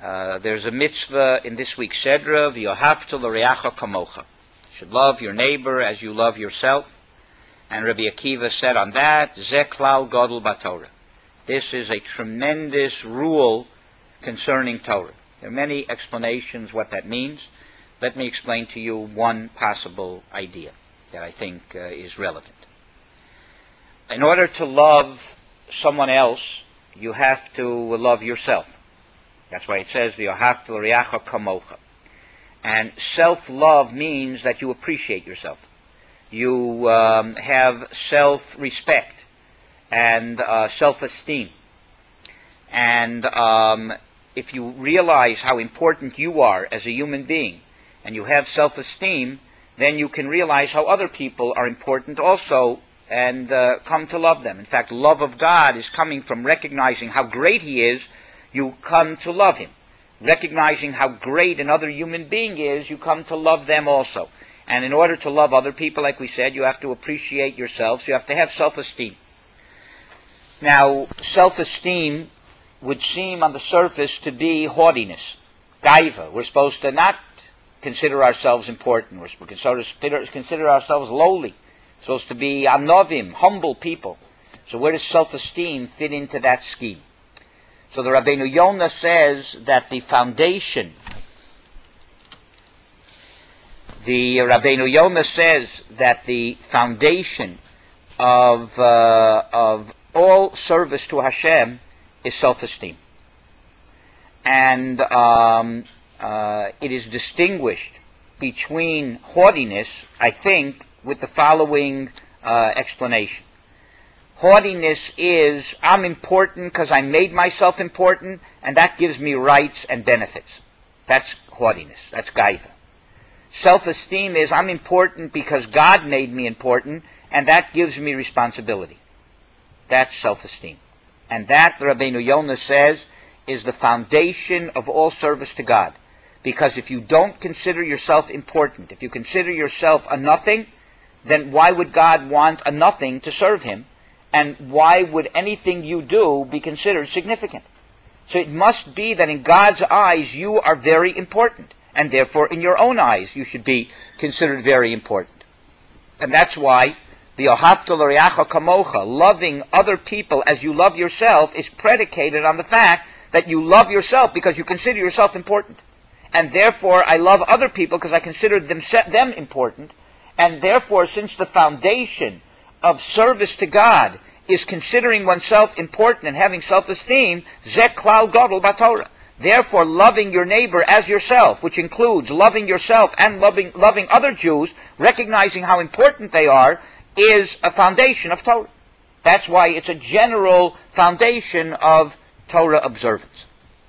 There's a mitzvah in this week's Sedra, v'yohavta l'reacha kamocha. You should love your neighbor as you love yourself. And Rabbi Akiva said on that, Ze klal gadol b'Torah. This is a tremendous rule concerning Torah. There are many explanations what that means. Let me explain to you one possible idea that I think is relevant. In order to love someone else, you have to love yourself. That's why it says, v'yohavta l'reacha kamocha. And self-love means that you appreciate yourself. You have self-respect and self-esteem. And if you realize how important you are as a human being, and you have self-esteem, then you can realize how other people are important also, and come to love them. In fact, love of God is coming from recognizing how great He is. You come to love Him. Recognizing how great another human being is, you come to love them also. And in order to love other people, like we said, you have to appreciate yourself, so you have to have self-esteem. Now, self-esteem would seem on the surface to be haughtiness, gaiva. We're supposed to not consider ourselves important. We're supposed to consider ourselves lowly. We're supposed to be anovim, humble people. So where does self-esteem fit into that scheme? So the Rabbeinu Yonah says that the foundation of all service to Hashem is self-esteem. And it is distinguished between haughtiness, I think, with the following explanation. Haughtiness is, I'm important because I made myself important, and that gives me rights and benefits. That's haughtiness. That's gaiva. Self-esteem is, I'm important because God made me important, and that gives me responsibility. That's self-esteem. And that, the Rabbeinu Yonah says, is the foundation of all service to God. Because if you don't consider yourself important, if you consider yourself a nothing, then why would God want a nothing to serve Him? And why would anything you do be considered significant? So it must be that in God's eyes you are very important. And therefore in your own eyes you should be considered very important. And that's why the v'yohavta l'reacha kamocha, loving other people as you love yourself, is predicated on the fact that you love yourself because you consider yourself important. And therefore I love other people because I consider them important. And therefore, since the foundation of service to God is considering oneself important and having self-esteem, ze klal gadol b'Torah. Therefore, loving your neighbor as yourself, which includes loving yourself and loving other Jews, recognizing how important they are, is a foundation of Torah. That's why it's a general foundation of Torah observance.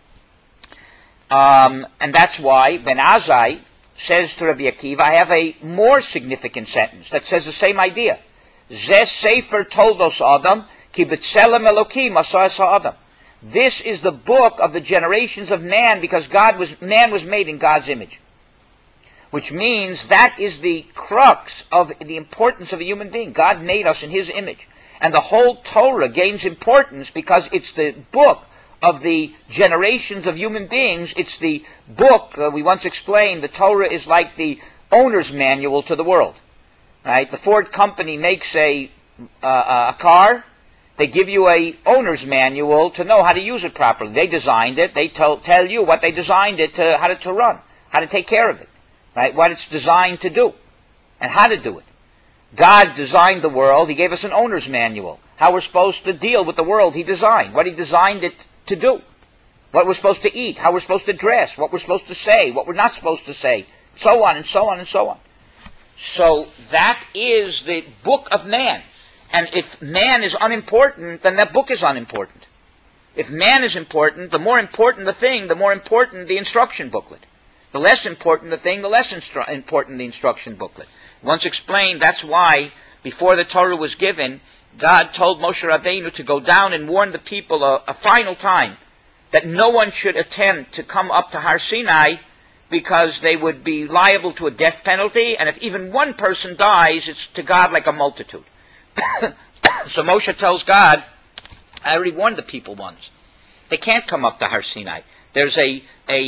And that's why Ben Azai says to Rabbi Akiva, I have a more significant sentence that says the same idea. Ze sefer toldos Adam, ki b'tselem Elokim asas ha'adam. This is the book of the generations of man, because man was made in God's image. Which means that is the crux of the importance of a human being. God made us in His image. And the whole Torah gains importance because it's the book of the generations of human beings. It's the book, we once explained, the Torah is like the owner's manual to the world. Right? The Ford company makes a car. They give you a owner's manual to know how to use it properly. They designed it. They tell you what they designed it to, how to run, how to take care of it, right? What it's designed to do, and how to do it. God designed the world. He gave us an owner's manual, how we're supposed to deal with the world He designed, what He designed it to do, what we're supposed to eat, how we're supposed to dress, what we're supposed to say, what we're not supposed to say, so on and so on and so on. So that is the book of man. And if man is unimportant, then that book is unimportant. If man is important, the more important the thing, the more important the instruction booklet. The less important the thing, the less important the instruction booklet. Once explained, that's why before the Torah was given, God told Moshe Rabbeinu to go down and warn the people a final time that no one should attempt to come up to Har Sinai because they would be liable to a death penalty, and if even one person dies, it's to God like a multitude. So Moshe tells God, I already warned the people once. They can't come up to Har Sinai. There's a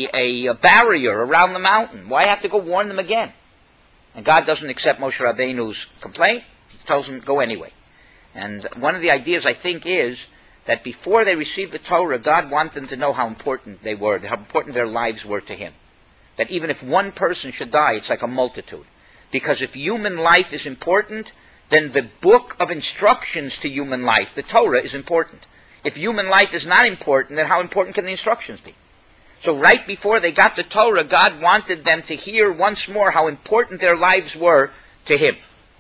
barrier around the mountain. Why have to go warn them again? And God doesn't accept Moshe Rabbeinu's complaint. He tells them, go anyway. And one of the ideas, I think, is that before they received the Torah, God wanted them to know how important they were, how important their lives were to Him. That even if one person should die, it's like a multitude. Because if human life is important, then the book of instructions to human life, the Torah, is important. If human life is not important, then how important can the instructions be? So right before they got the Torah, God wanted them to hear once more how important their lives were to Him.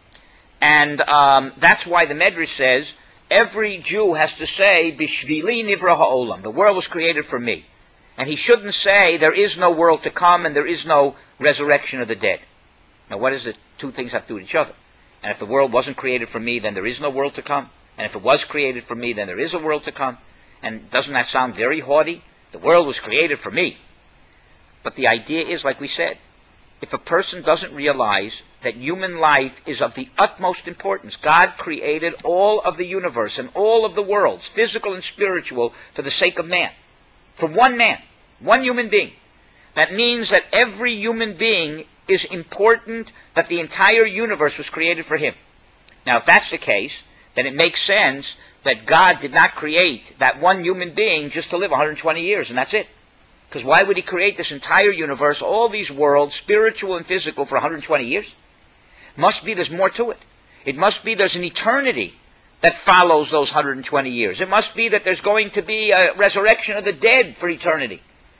And that's why the Medrash says, every Jew has to say, Bishvili nivra ha'olam, the world was created for me. And he shouldn't say, there is no world to come and there is no resurrection of the dead. Now what does the two things have to do with each other? And if the world wasn't created for me, then there is no world to come. And if it was created for me, then there is a world to come. And doesn't that sound very haughty? The world was created for me. But the idea is, like we said, if a person doesn't realize that human life is of the utmost importance, God created all of the universe and all of the worlds, physical and spiritual, for the sake of man. For one man, one human being. That means that every human being is important, that the entire universe was created for him. Now, if that's the case, then it makes sense that God did not create that one human being just to live 120 years, and that's it. Because why would He create this entire universe, all these worlds, spiritual and physical, for 120 years? Must be there's more to it. It must be there's an eternity that follows those 120 years. It must be that there's going to be a resurrection of the dead for eternity.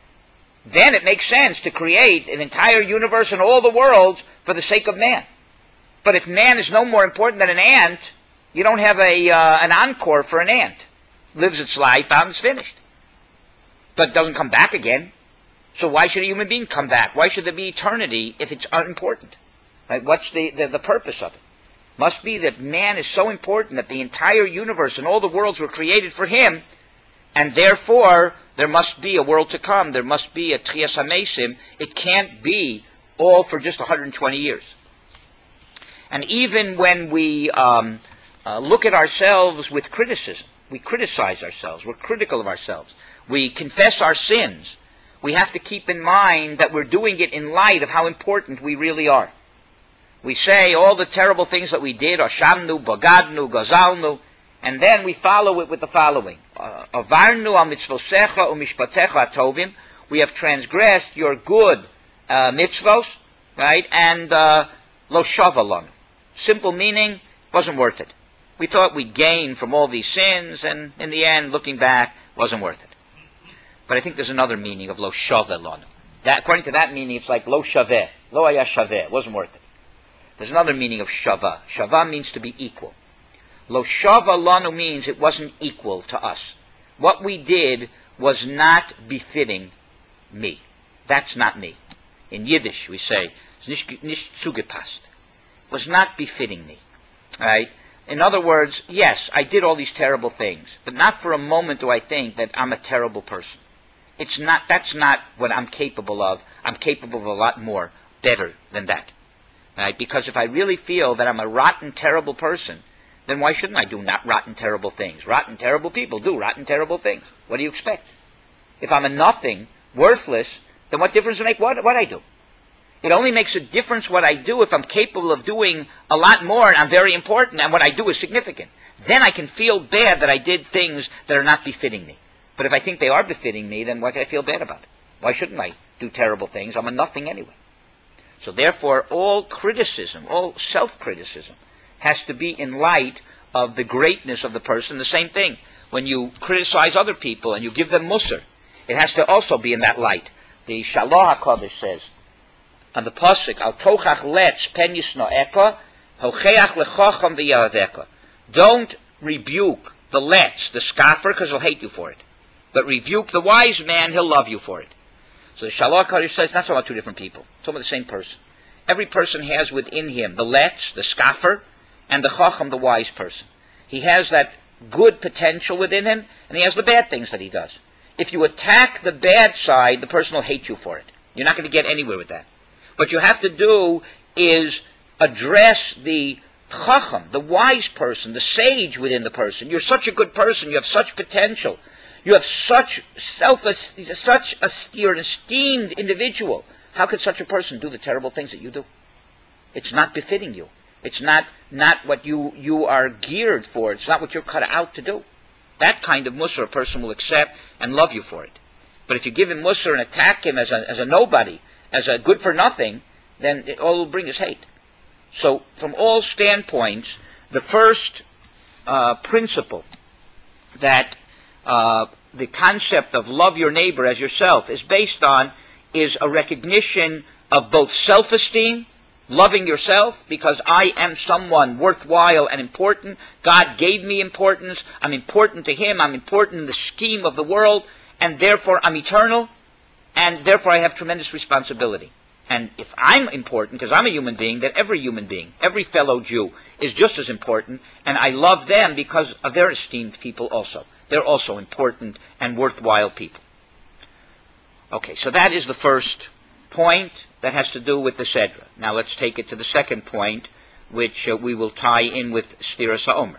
Then it makes sense to create an entire universe and all the worlds for the sake of man. But if man is no more important than an ant, you don't have an encore for an ant. Lives its life out and it's finished. But doesn't come back again. So why should a human being come back? Why should there be eternity if it's unimportant? Right? What's the purpose of it? Must be that man is so important that the entire universe and all the worlds were created for him, and therefore there must be a world to come. There must be a Tchias HaMesim. It can't be all for just 120 years. And even when we look at ourselves with criticism, we criticize ourselves, we're critical of ourselves, we confess our sins, we have to keep in mind that we're doing it in light of how important we really are. We say all the terrible things that we did, Ashamnu, Bagadnu, Gazalnu, and then we follow it with the following. Avarnu al mitzvosecha umishpatecha tovim, we have transgressed your good mitzvos, right, and lo shavalon. Simple meaning, wasn't worth it. We thought we'd gain from all these sins, and in the end, looking back, wasn't worth it. But I think there's another meaning of lo shavalon. That, according to that meaning, it's like lo shaveh, lo haya shaveh, wasn't worth it. There's another meaning of shava. Shava means to be equal. Lo shava lanu means it wasn't equal to us. What we did was not befitting me. That's not me. In Yiddish we say, nicht zugepasst. Was not befitting me. Right? In other words, yes, I did all these terrible things, but not for a moment do I think that I'm a terrible person. That's not what I'm capable of. I'm capable of a lot more, better than that. Right? Because if I really feel that I'm a rotten, terrible person, then why shouldn't I do not rotten, terrible things? Rotten, terrible people do rotten, terrible things. What do you expect? If I'm a nothing, worthless, then what difference does it make what I do? It only makes a difference what I do if I'm capable of doing a lot more and I'm very important and what I do is significant. Then I can feel bad that I did things that are not befitting me. But if I think they are befitting me, then why can I feel bad about it? Why shouldn't I do terrible things? I'm a nothing anyway. So therefore, all criticism, all self-criticism, has to be in light of the greatness of the person. The same thing, when you criticize other people and you give them musar, it has to also be in that light. The Shalom HaKadosh says, on the pasuk, Al tochach letz pen yisno'eka, hocheach lechacham v'yaveka. Don't rebuke the letz, the scoffer, because he'll hate you for it. But rebuke the wise man, he'll love you for it. So the Shalom HaKadosh says, it's not talking about two different people. It's talking about the same person. Every person has within him the letz, the scoffer, and the chacham, the wise person. He has that good potential within him, and he has the bad things that he does. If you attack the bad side, the person will hate you for it. You're not going to get anywhere with that. What you have to do is address the chacham, the wise person, the sage within the person. You're such a good person. You have such potential. You have such you're an esteemed individual. How could such a person do the terrible things that you do? It's not befitting you. It's not what you are geared for. It's not what you're cut out to do. That kind of mussar a person will accept and love you for it. But if you give him mussar and attack him as a nobody, as a good for nothing, then it all will bring is hate. So from all standpoints, the first principle that the concept of love your neighbor as yourself is based on is a recognition of both self-esteem, loving yourself because I am someone worthwhile and important. God gave me importance. I'm important to Him. I'm important in the scheme of the world, and therefore I'm eternal, and therefore I have tremendous responsibility. And if I'm important, because I'm a human being, then every human being, every fellow Jew is just as important, and I love them because of their esteemed people also. They're also important and worthwhile people. Okay, so that is the first point that has to do with the Sedra. Now let's take it to the second point, which we will tie in with Sfiras HaOmer.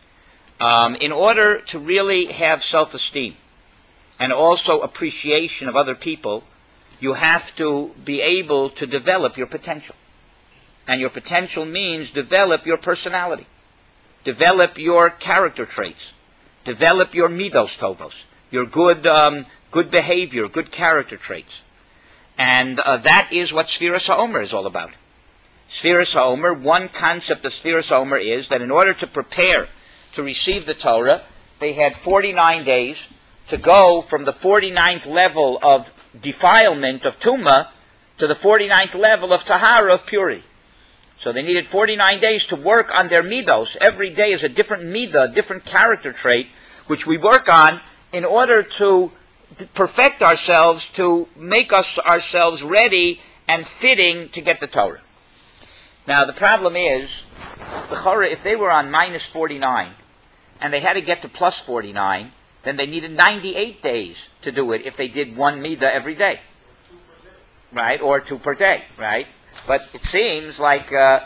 In order to really have self-esteem and also appreciation of other people, you have to be able to develop your potential. And your potential means develop your personality, develop your character traits, develop your midos tovos, your good behavior, good character traits. And that is what Sfiras HaOmer is all about. Sfiras HaOmer, one concept of Sfiras HaOmer is that in order to prepare to receive the Torah, they had 49 days to go from the 49th level of defilement of Tumah to the 49th level of Tahara, of purity. So they needed 49 days to work on their midos. Every day is a different midah, a different character trait, which we work on in order to perfect ourselves, to make ourselves ready and fitting to get the Torah. Now the problem is, if they were on minus 49 and they had to get to plus 49, then they needed 98 days to do it if they did one midah every day. Right? Or two per day, right? But it seems like they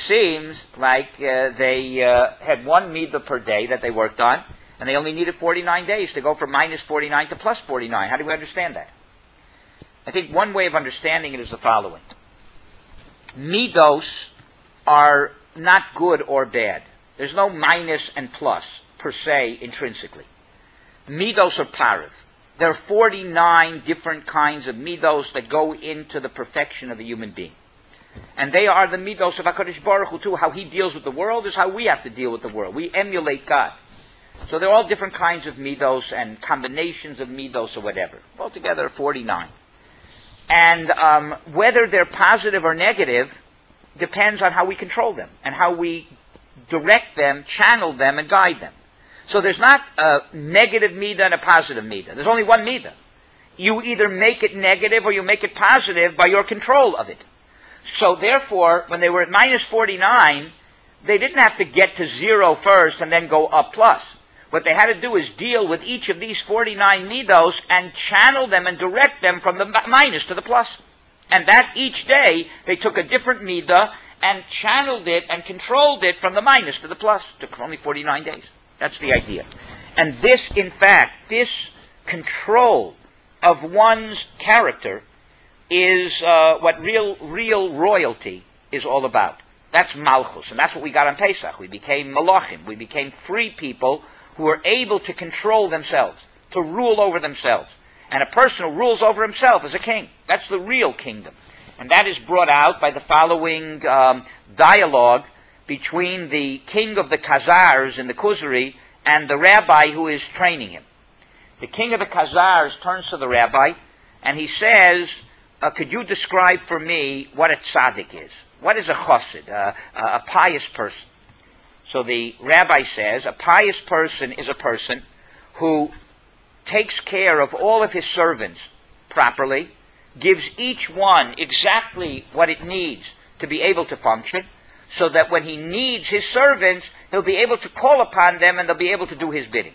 had one midah per day that they worked on, and they only needed 49 days to go from minus 49 to plus 49. How do we understand that? I think one way of understanding it is the following. Midos are not good or bad. There's no minus and plus per se intrinsically. Midos are parav. There are 49 different kinds of midos that go into the perfection of a human being. And they are the midos of HaKadosh Baruch Hu too. How He deals with the world is how we have to deal with the world. We emulate God. So they're all different kinds of midos and combinations of midos or whatever. Altogether 49. And whether they're positive or negative depends on how we control them and how we direct them, channel them, and guide them. So there's not a negative midah and a positive midah. There's only one midah. You either make it negative or you make it positive by your control of it. So therefore, when they were at minus 49, they didn't have to get to 0 first and then go up plus. What they had to do is deal with each of these 49 midos and channel them and direct them from the minus to the plus. And that each day, they took a different midah and channeled it and controlled it from the minus to the plus. It took only 49 days. That's the idea. And this, in fact, this control of one's character is what real royalty is all about. That's Malchus, and that's what we got on Pesach. We became Malachim. We became free people who were able to control themselves, to rule over themselves. And a person who rules over himself is a king. That's the real kingdom. And that is brought out by the following dialogue between the king of the Khazars in the Kuzari and the rabbi who is training him. The king of the Khazars turns to the rabbi and he says, could you describe for me what a tzaddik is? What is a chassid, a pious person? So the rabbi says, a pious person is a person who takes care of all of his servants properly, gives each one exactly what it needs to be able to function, so that when he needs his servants, he'll be able to call upon them and they'll be able to do his bidding.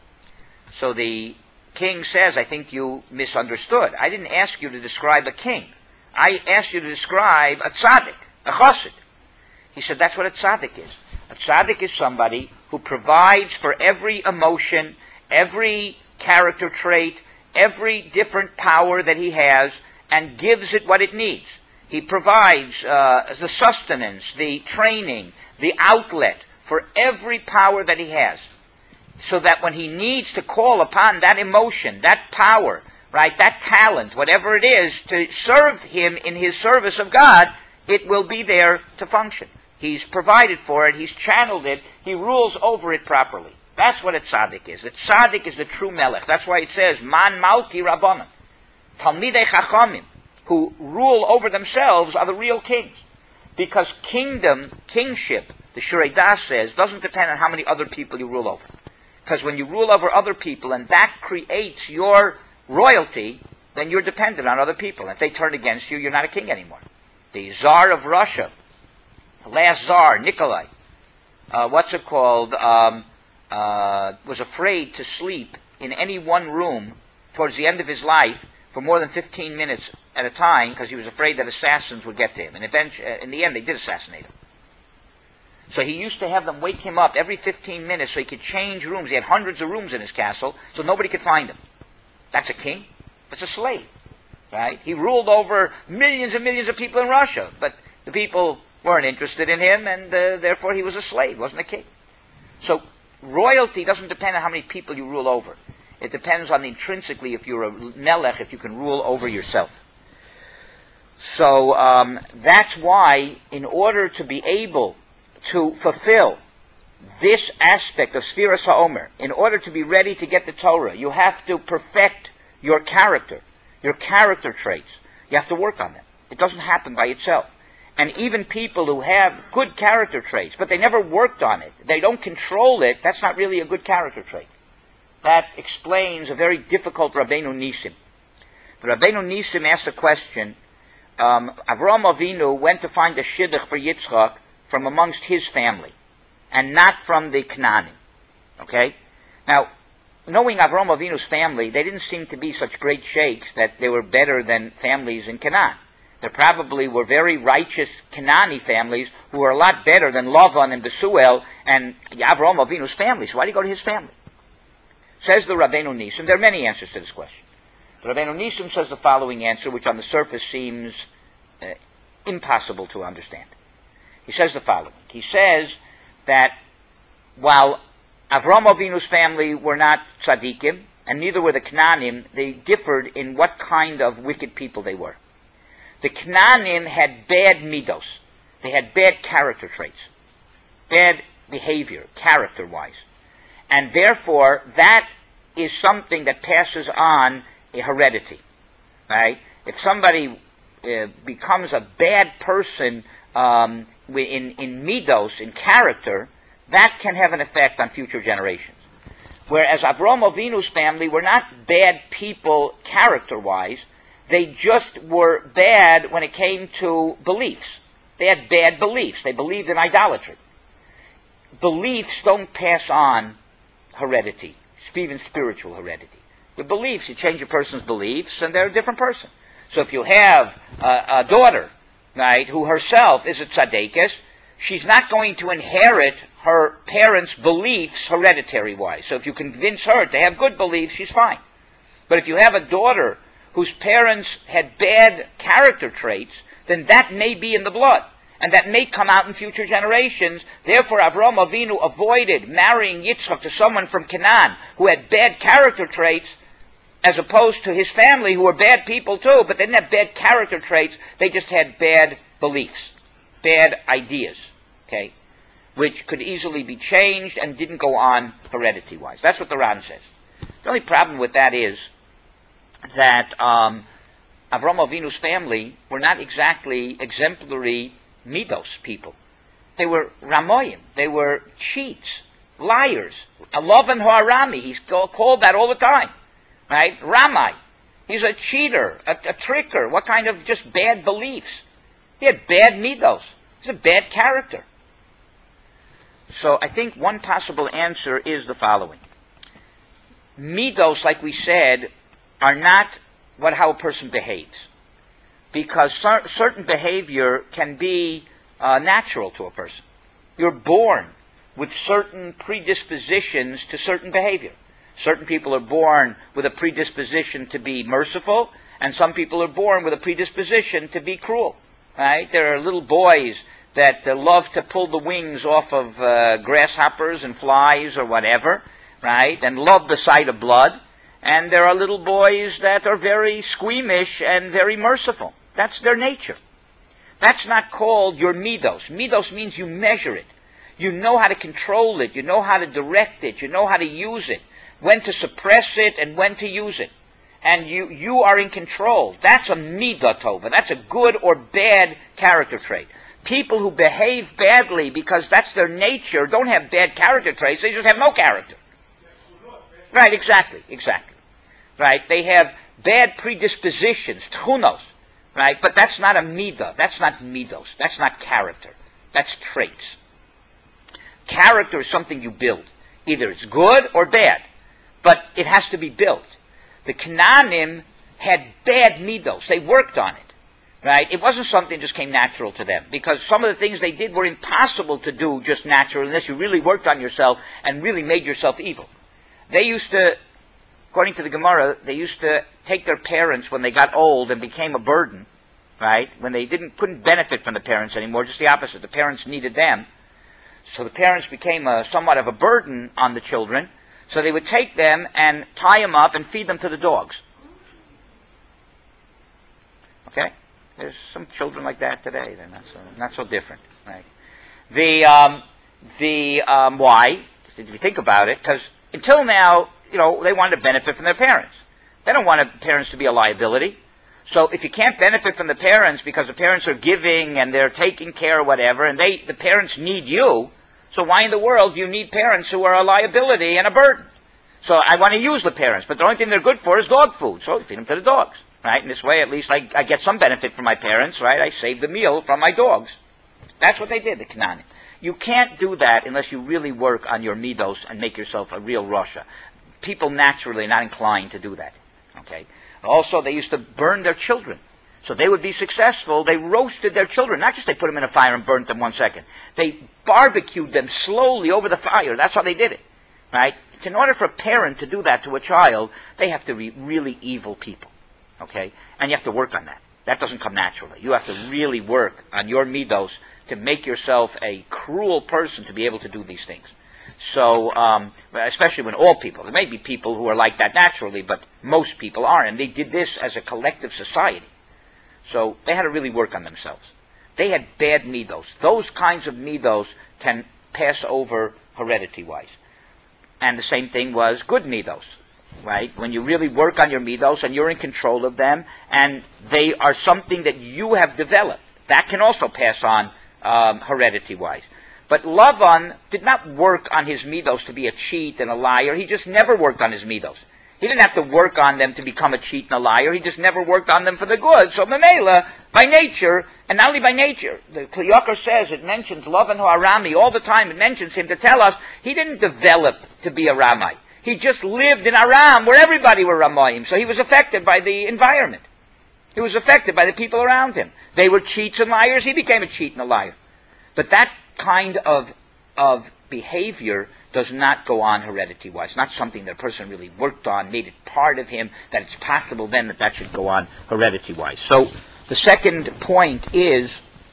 So the king says, I think you misunderstood. I didn't ask you to describe a king. I asked you to describe a tzaddik, a chassid. He said, that's what a tzaddik is. A tzaddik is somebody who provides for every emotion, every character trait, every different power that he has, and gives it what it needs. He provides the sustenance, the training, the outlet for every power that he has, so that when he needs to call upon that emotion, that power, right, that talent, whatever it is, to serve him in his service of God, it will be there to function. He's provided for it, he's channeled it, he rules over it properly. That's what a tzaddik is. A tzaddik is the true melech. That's why it says, Man Malki Rabbanim. Talmidei Chachamim, who rule over themselves, are the real kings. Because kingship, the Shurei Das says, doesn't depend on how many other people you rule over. Because when you rule over other people and that creates your royalty, then you're dependent on other people. If they turn against you, you're not a king anymore. The Tsar of Russia, the last Tsar, Nikolai, was afraid to sleep in any one room towards the end of his life for more than 15 minutes at a time, because he was afraid that assassins would get to him. And eventually, in the end, they did assassinate him. So he used to have them wake him up every 15 minutes so he could change rooms. He had hundreds of rooms in his castle, so nobody could find him. That's a king. That's a slave. Right? He ruled over millions and millions of people in Russia, but the people weren't interested in him, and therefore he was a slave, wasn't a king. So royalty doesn't depend on how many people you rule over. It depends on intrinsically, if you're a melech, if you can rule over yourself. So that's why, in order to be able to fulfill this aspect of Sfiras HaOmer, in order to be ready to get the Torah, you have to perfect your character traits. You have to work on them. It doesn't happen by itself. And even people who have good character traits, but they never worked on it, they don't control it, that's not really a good character trait. That explains a very difficult Rabbeinu Nisim. The Rabbeinu Nisim asked a question. Avraham Avinu went to find a shidduch for Yitzchak from amongst his family, and not from the Canaanim. Okay? Now, knowing Avraham Avinu's family, they didn't seem to be such great sheikhs that they were better than families in Canaan. There probably were very righteous Canaani families who were a lot better than Lavan and Besuel and Avraham Avinu's family. So why do you go to his family? Says the Rabbeinu Nisim. There are many answers to this question. The Rabbeinu Nisim says the following answer, which on the surface seems impossible to understand. He says the following. He says that while Avraham Avinu's family were not tzaddikim, and neither were the Canaanim, they differed in what kind of wicked people they were. The Canaanim had bad midos. They had bad character traits. Bad behavior, character-wise. And therefore, that is something that passes on a heredity. Right? If somebody becomes a bad person in midos, in character, that can have an effect on future generations. Whereas Avraham Avinu's family were not bad people character-wise, they just were bad when it came to beliefs. They had bad beliefs. They believed in idolatry. Beliefs don't pass on heredity, even spiritual heredity. The beliefs, you change a person's beliefs, and they're a different person. So if you have a daughter, right, who herself is a tzaddikus, she's not going to inherit her parents' beliefs hereditary-wise. So if you convince her to have good beliefs, she's fine. But if you have a daughter whose parents had bad character traits, then that may be in the blood, and that may come out in future generations. Therefore, Avraham Avinu avoided marrying Yitzchak to someone from Canaan who had bad character traits, as opposed to his family, who were bad people too, but they didn't have bad character traits. They just had bad beliefs, bad ideas, okay, which could easily be changed and didn't go on heredity-wise. That's what the Ran says. The only problem with that is that Avraham Avinu's family were not exactly exemplary midos people. They were ramoyim. They were cheats, liars. Lavan Ha'arami, he's called that all the time. Right? Ramai. He's a cheater, a tricker. What kind of just bad beliefs? He had bad midos. He's a bad character. So I think one possible answer is the following. Midos, like we said, are not how a person behaves. Because certain behavior can be natural to a person. You're born with certain predispositions to certain behavior. Certain people are born with a predisposition to be merciful, and some people are born with a predisposition to be cruel. Right? There are little boys that love to pull the wings off of grasshoppers and flies or whatever, right? And love the sight of blood. And there are little boys that are very squeamish and very merciful. That's their nature. That's not called your midos. Midos means you measure it. You know how to control it. You know how to direct it. You know how to use it. When to suppress it and when to use it. And you are in control. That's a midah tova. That's a good or bad character trait. People who behave badly because that's their nature don't have bad character traits. They just have no character. Right, exactly. Right, they have bad predispositions, tchunos. Right, but that's not a midah. That's not midos. That's not character. That's traits. Character is something you build. Either it's good or bad, but it has to be built. The Canaanim had bad midos. They worked on it. Right? It wasn't something that just came natural to them, because some of the things they did were impossible to do just naturally unless you really worked on yourself and really made yourself evil. They used to, according to the Gemara, they used to take their parents when they got old and became a burden, right? When they couldn't benefit from the parents anymore, just the opposite. The parents needed them. So the parents became somewhat of a burden on the children. So they would take them and tie them up and feed them to the dogs. Okay? There's some children like that today. They're not so different, right? Why? If you think about it, because until now, they wanted to benefit from their parents. They don't want parents to be a liability. So if you can't benefit from the parents because the parents are giving and they're taking care or whatever, and the parents need you, so why in the world do you need parents who are a liability and a burden? So I want to use the parents, but the only thing they're good for is dog food, so I feed them to the dogs. Right? In this way, at least I get some benefit from my parents, right? I save the meal from my dogs. That's what they did, the Canaanim. You can't do that unless you really work on your midos and make yourself a real Rasha. People naturally are not inclined to do that. Okay? Also, they used to burn their children. So they would be successful. They roasted their children. Not just they put them in a fire and burnt them 1 second. They barbecued them slowly over the fire. That's how they did it. Right? In order for a parent to do that to a child, they have to be really evil people. Okay? And you have to work on that. That doesn't come naturally. You have to really work on your midos to make yourself a cruel person to be able to do these things. So, especially when all people, there may be people who are like that naturally, but most people aren't. And they did this as a collective society. So they had to really work on themselves. They had bad midos. Those kinds of midos can pass over heredity-wise. And the same thing was good midos. Right? When you really work on your midos and you're in control of them, and they are something that you have developed, that can also pass on heredity-wise. But Lavan did not work on his midos to be a cheat and a liar. He just never worked on his midos. He didn't have to work on them to become a cheat and a liar. He just never worked on them for the good. So Mamela, by nature, and not only by nature, the Kli Yakar says, it mentions Lavan Harami all the time. It mentions him to tell us he didn't develop to be a Ramai. He just lived in Aram where everybody were Ramayim. So he was affected by the environment. He was affected by the people around him. They were cheats and liars. He became a cheat and a liar. But that kind of behavior does not go on heredity-wise. It's not something that a person really worked on, made it part of him, that it's possible then that should go on heredity-wise. So the second point is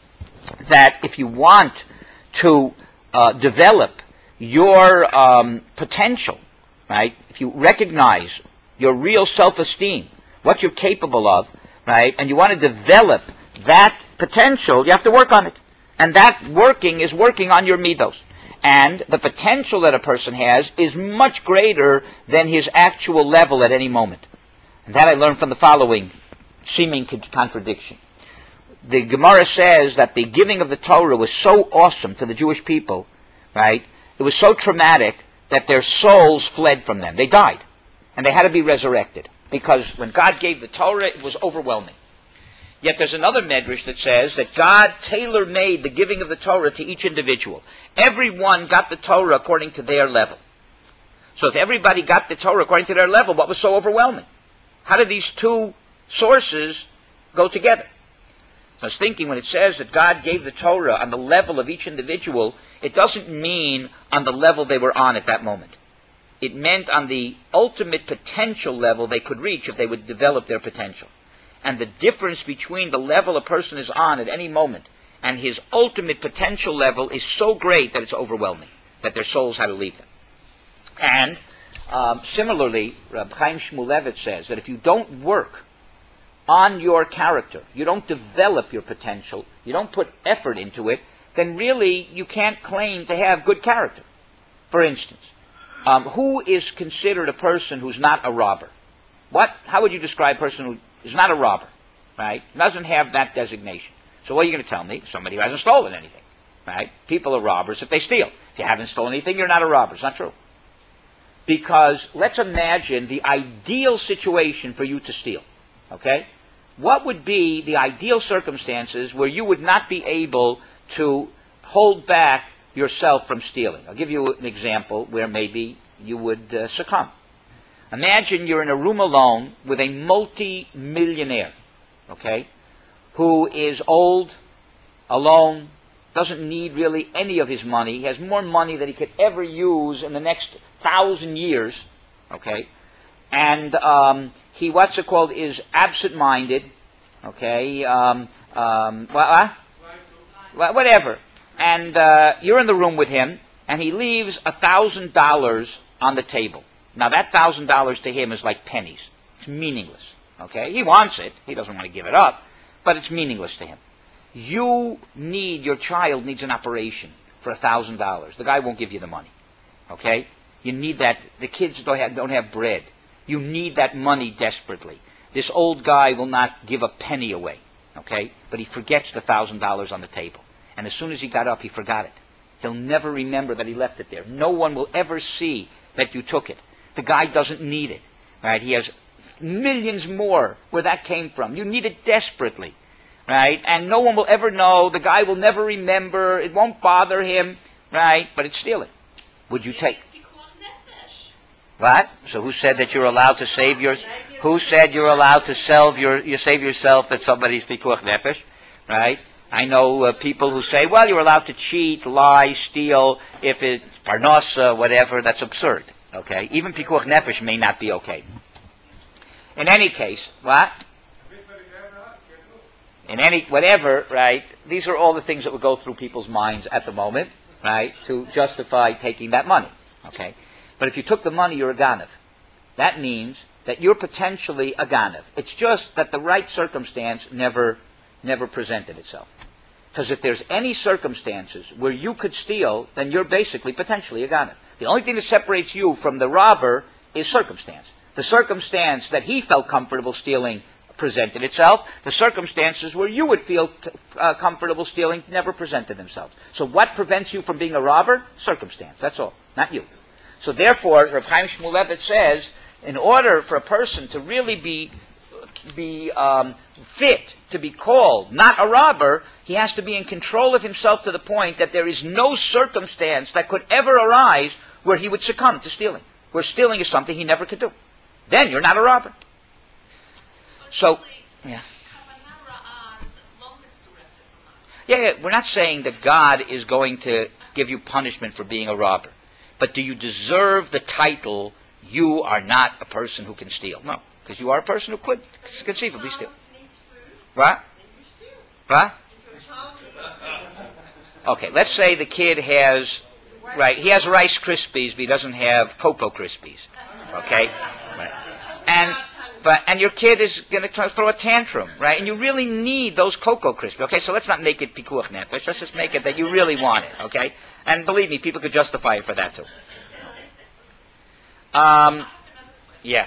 that if you want to develop your potential, right, if you recognize your real self-esteem, what you're capable of, right, and you want to develop that potential, you have to work on it. And that working is working on your midos. And the potential that a person has is much greater than his actual level at any moment. And that I learned from the following seeming contradiction. The Gemara says that the giving of the Torah was so awesome to the Jewish people, right? It was so traumatic that their souls fled from them. They died. And they had to be resurrected. Because when God gave the Torah, it was overwhelming. Yet there's another medrash that says that God tailor-made the giving of the Torah to each individual. Everyone got the Torah according to their level. So if everybody got the Torah according to their level, what was so overwhelming? How did these two sources go together? I was thinking when it says that God gave the Torah on the level of each individual, it doesn't mean on the level they were on at that moment. It meant on the ultimate potential level they could reach if they would develop their potential. And the difference between the level a person is on at any moment and his ultimate potential level is so great that it's overwhelming, that their souls had to leave them. And similarly, Reb Chaim Shmulevitz says that if you don't work on your character, you don't develop your potential, you don't put effort into it, then really you can't claim to have good character. For instance, who is considered a person who's not a robber? How would you describe a person who is not a robber, right? Doesn't have that designation. So what are you going to tell me? Somebody who hasn't stolen anything, right? People are robbers if they steal. If you haven't stolen anything, you're not a robber. It's not true. Because let's imagine the ideal situation for you to steal, okay? What would be the ideal circumstances where you would not be able to hold back yourself from stealing? I'll give you an example where maybe you would succumb. Imagine you're in a room alone with a multi-millionaire, okay, who is old, alone, doesn't need really any of his money. He has more money than he could ever use in the next 1,000 years, okay, and he, is absent-minded, okay, whatever. And you're in the room with him, and he leaves $1,000 on the table. Now, that $1,000 to him is like pennies. It's meaningless, okay? He wants it. He doesn't want to give it up, but it's meaningless to him. Your child needs an operation for $1,000. The guy won't give you the money, okay? You need that. The kids don't have bread. You need that money desperately. This old guy will not give a penny away, okay? But he forgets the $1,000 on the table. And as soon as he got up, he forgot it. He'll never remember that he left it there. No one will ever see that you took it. The guy doesn't need it, right? He has millions more where that came from. You need it desperately, right? And no one will ever know. The guy will never remember. It won't bother him, right? But it's stealing. Would you take... What? So who said that you're allowed to save your... Who said you're allowed to save yourself at somebody's pikuach nefesh, right? I know people who say, well, you're allowed to cheat, lie, steal, if it's parnasa, whatever. That's absurd, okay? Even pikuach nefesh may not be okay. In any case, what? Whatever, right? These are all the things that would go through people's minds at the moment, right? To justify taking that money, okay? But if you took the money, you're a ganav. That means that you're potentially a ganav. It's just that the right circumstance never presented itself. Because if there's any circumstances where you could steal, then you're basically potentially a ganav. The only thing that separates you from the robber is circumstance. The circumstance that he felt comfortable stealing presented itself. The circumstances where you would feel comfortable stealing never presented themselves. So what prevents you from being a robber? Circumstance. That's all. Not you. So therefore, Reb Chaim Shmulevitz says, in order for a person to really be fit to be called not a robber, he has to be in control of himself to the point that there is no circumstance that could ever arise where he would succumb to stealing, where stealing is something he never could do. Then you're not a robber. So, yeah. Yeah, we're not saying that God is going to give you punishment for being a robber. But do you deserve the title, you are not a person who can steal? No, because you are a person who could conceivably steal. What? What? Okay, let's say the kid has, he has Rice Krispies, but he doesn't have Cocoa Krispies. Okay? Right. And your kid is going to throw a tantrum, right? And you really need those Cocoa Krispies. Okay, so let's not make it pikuach nefesh. Let's just make it that you really want it, okay? And believe me, people could justify it for that too. Yeah.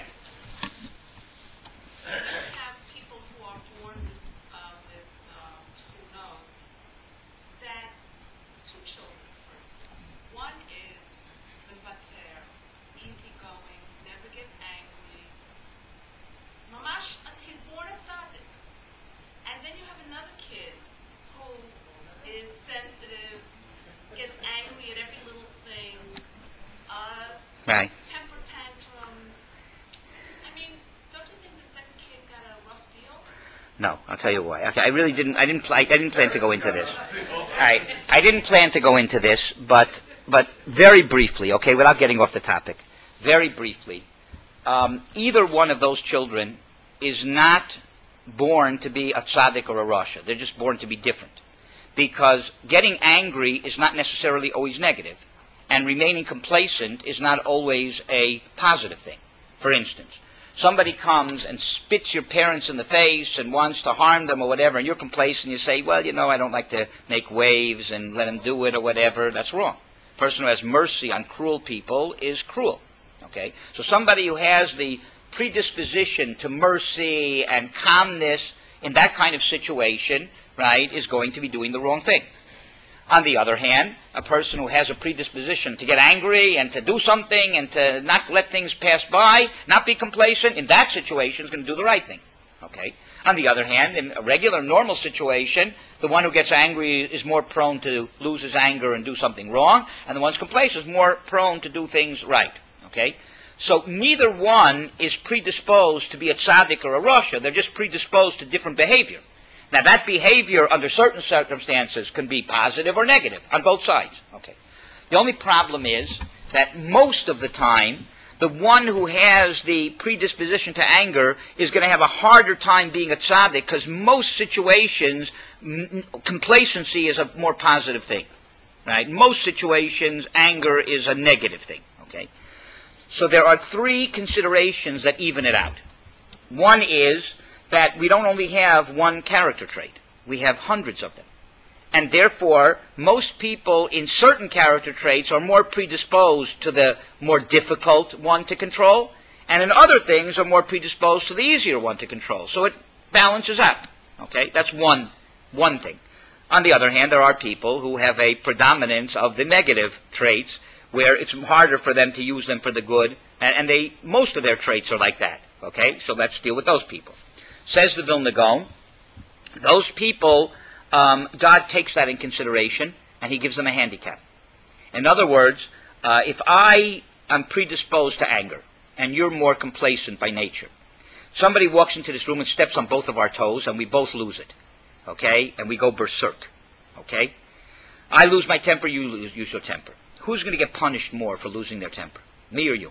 Right. Temper tantrums. I mean, don't you think the second kid got a rough deal? No, I'll tell you why. Okay, I didn't plan to go into this. I didn't plan to go into this, but very briefly, okay, without getting off the topic. very briefly, either one of those children is not born to be a tzaddik or a rasha. They're just born to be different. Because getting angry is not necessarily always negative, and remaining complacent is not always a positive thing. For instance, somebody comes and spits your parents in the face and wants to harm them or whatever, and you're complacent, you say, well, I don't like to make waves and let them do it or whatever. That's wrong. A person who has mercy on cruel people is cruel. Okay? So somebody who has the predisposition to mercy and calmness in that kind of situation, right, is going to be doing the wrong thing. On the other hand, a person who has a predisposition to get angry and to do something and to not let things pass by, not be complacent, in that situation is going to do the right thing. Okay? On the other hand, in a regular, normal situation, the one who gets angry is more prone to lose his anger and do something wrong, and the one who's complacent is more prone to do things right. Okay? So neither one is predisposed to be a tzaddik or a rasha. They're just predisposed to different behavior. Now, that behavior, under certain circumstances, can be positive or negative on both sides. Okay. The only problem is that most of the time, the one who has the predisposition to anger is going to have a harder time being a tzaddik, because most situations, complacency is a more positive thing. Right? Most situations, anger is a negative thing. Okay. So there are three considerations that even it out. One is that we don't only have one character trait. We have hundreds of them. And therefore, most people in certain character traits are more predisposed to the more difficult one to control, and in other things are more predisposed to the easier one to control. So it balances out. Okay? That's one thing. On the other hand, there are people who have a predominance of the negative traits, where it's harder for them to use them for the good, and most of their traits are like that. Okay? So let's deal with those people. Says the Vilna Gaon, those people, God takes that in consideration, and he gives them a handicap. In other words, if I am predisposed to anger, and you're more complacent by nature, somebody walks into this room and steps on both of our toes, and we both lose it. Okay? And we go berserk. Okay? I lose my temper, you lose your temper. Who's going to get punished more for losing their temper? Me or you?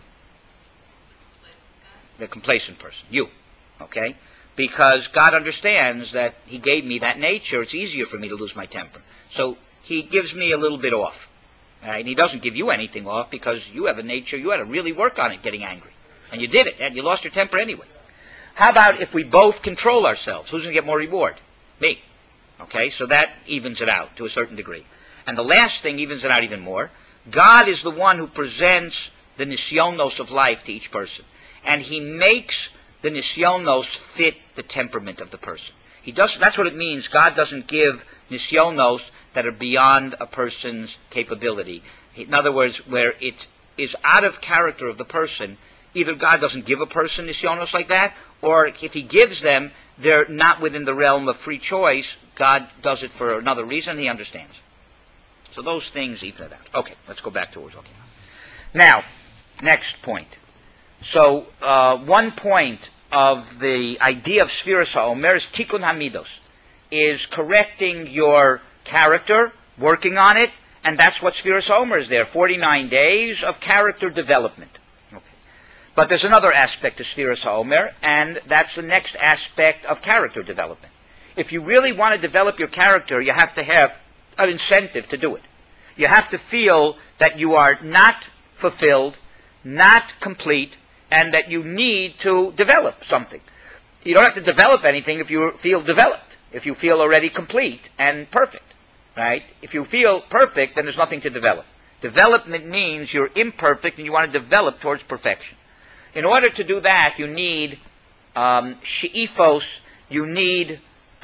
The complacent person. You. Okay? Because God understands that he gave me that nature. It's easier for me to lose my temper. So he gives me a little bit off. And he doesn't give you anything off because you have a nature, you had to really work on it, getting angry. And you did it, and you lost your temper anyway. How about if we both control ourselves? Who's going to get more reward? Me. Okay, so that evens it out to a certain degree. And the last thing evens it out even more. God is the one who presents the nisyonos of life to each person. And he makes the nisyonos fit the temperament of the person. That's what it means. God doesn't give nisyonos that are beyond a person's capability. In other words, where it is out of character of the person, either God doesn't give a person nisyonos like that, or if he gives them, they're not within the realm of free choice. God does it for another reason. He understands. So those things even it out. Okay, let's go back to what we're talking about. Now, next point. So one point of the idea of Sfiras HaOmer is Tikkun HaMidos, is correcting your character, working on it, and that's what Sfiras HaOmer is there, 49 days of character development. Okay. But there's another aspect to Sfiras HaOmer, and that's the next aspect of character development. If you really want to develop your character, you have to have an incentive to do it. You have to feel that you are not fulfilled, not complete, and that you need to develop something. You don't have to develop anything if you feel developed, if you feel already complete and perfect, right? If you feel perfect, then there's nothing to develop. Development means you're imperfect and you want to develop towards perfection. In order to do that, you need she'ifos, you need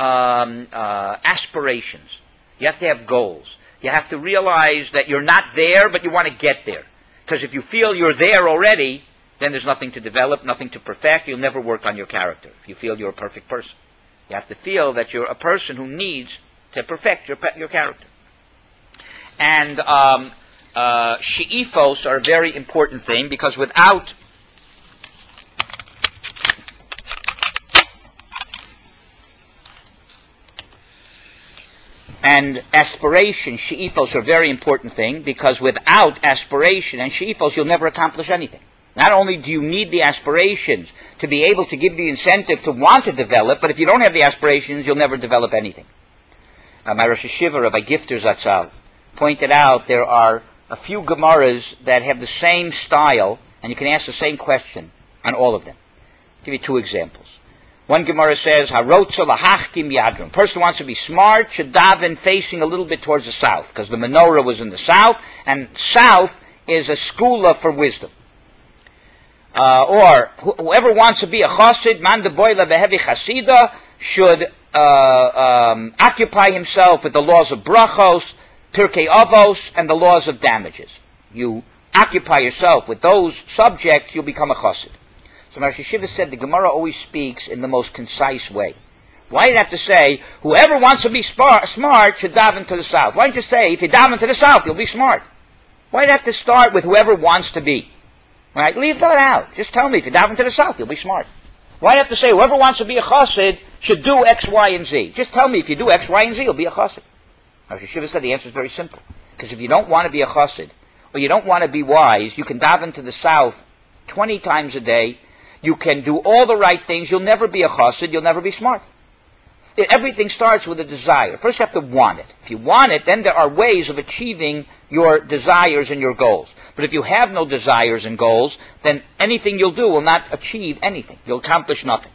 aspirations. You have to have goals. You have to realize that you're not there, but you want to get there. Because if you feel you're there already, then there's nothing to develop, nothing to perfect. You'll never work on your character if you feel you're a perfect person. You have to feel that you're a person who needs to perfect your character. And she'ifos are a very important thing, because without and aspiration, she'ifos are a very important thing, because without aspiration and she'ifos, you'll never accomplish anything. Not only do you need the aspirations to be able to give the incentive to want to develop, but if you don't have the aspirations, you'll never develop anything. My Rosh Hashiva, Rabbi Gifter Zatzal, pointed out there are a few Gemaras that have the same style, and you can ask the same question on all of them. I'll give you two examples. One Gemara says, Harotza lahachkim yadrim. Person who wants to be smart should daven facing a little bit towards the south, because the menorah was in the south, and south is a skula for wisdom. Or whoever wants to be a chassid, man de boila behevi chasida, should occupy himself with the laws of brachos, pirkei avos, and the laws of damages. You occupy yourself with those subjects, you'll become a chassid. So Rosh Hashiva said the Gemara always speaks in the most concise way. Why do you have to say, whoever wants to be smart should daven to the south? Why don't you say, if you daven to the south, you'll be smart? Why do you have to start with whoever wants to be? Right? Leave that out. Just tell me, if you daven to the south, you'll be smart. Why do you have to say, whoever wants to be a chassid should do X, Y, and Z? Just tell me, if you do X, Y, and Z, you'll be a chassid. Rosh Hashiva said the answer is very simple. Because if you don't want to be a chassid, or you don't want to be wise, you can daven to the south 20 times a day. You can do all the right things. You'll never be a chassid. You'll never be smart. Everything starts with a desire. First you have to want it. If you want it, then there are ways of achieving your desires and your goals. But if you have no desires and goals, then anything you'll do will not achieve anything. You'll accomplish nothing.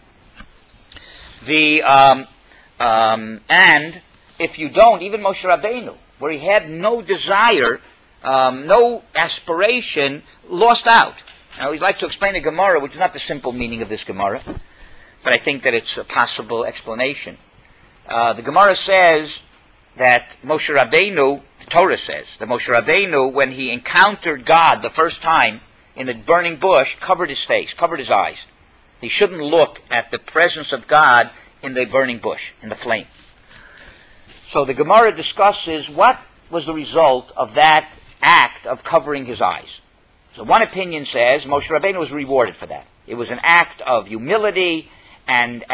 And if you don't, even Moshe Rabbeinu, where he had no desire, no aspiration, lost out. Now, we'd like to explain a Gemara, which is not the simple meaning of this Gemara, but I think that it's a possible explanation. The Gemara says that Moshe Rabbeinu, the Torah says, that Moshe Rabbeinu, when he encountered God the first time in the burning bush, covered his face, covered his eyes. He shouldn't look at the presence of God in the burning bush, in the flame. So the Gemara discusses what was the result of that act of covering his eyes. So one opinion says Moshe Rabbeinu was rewarded for that. It was an act of humility and